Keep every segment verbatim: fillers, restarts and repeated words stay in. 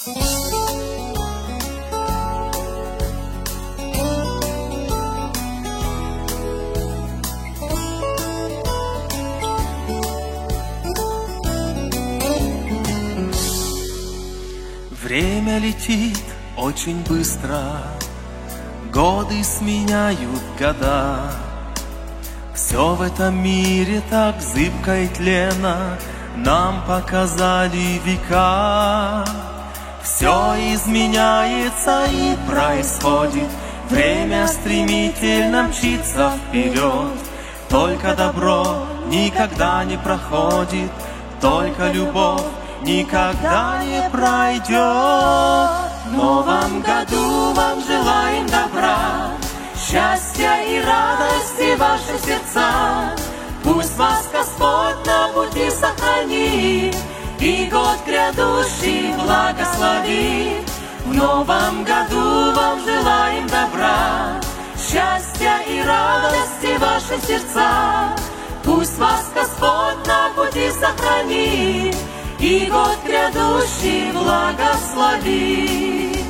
Время летит очень быстро, годы сменяют года. Все в этом мире так зыбко и тленно нам показали века. Все изменяется и происходит, время стремительно мчится вперед. Только добро никогда не проходит, только любовь никогда не пройдет. В новом году вам желаем добра, счастья и радости в ваших сердцах. Пусть вас Господь на пути сохранит и год грядущий благословит. В новом году вам желаем добра, счастья и радости в ваших сердцах. Пусть вас Господь на пути сохранит и год грядущий благословит.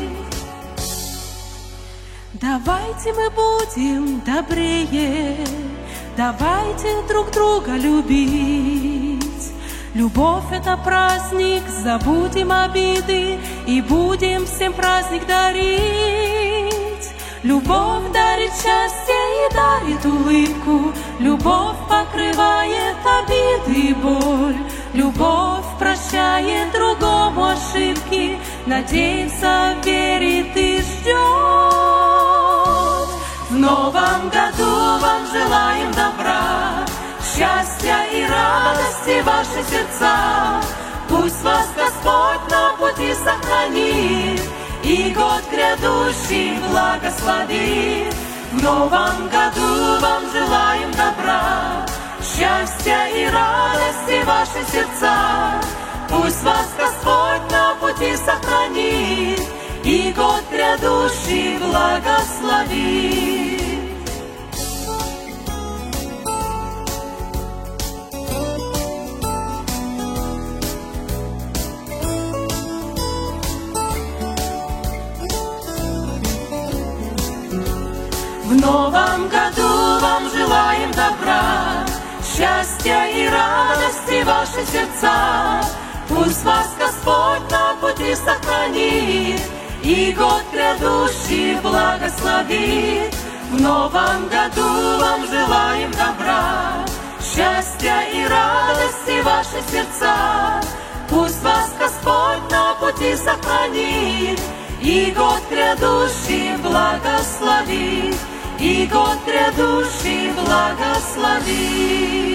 Давайте мы будем добрее, давайте друг друга любить. Любовь — это праздник, забудем обиды и будем всем праздник дарить. Любовь дарит счастье и дарит улыбку, любовь покрывает обиды и боль. Любовь прощает другому ошибки, надеется, верит и ждет. В новом году вам желаем добра, счастья и радости в ваших сердцах. Пусть вас Господь на пути сохранит и год грядущий благословит. В новом году вам желаем добра, счастья и радости в ваших сердцах. Пусть вас Господь на пути сохранит и год грядущий благословит. В новом году вам желаем добра, счастья и радости в ваших сердцах. Пусть вас Господь на пути сохранит и год грядущий благословит. В новом году вам желаем добра, счастья и радости в ваших сердцах. Пусть вас Господь на пути сохранит и год грядущий благословит, и год грядущий благословит.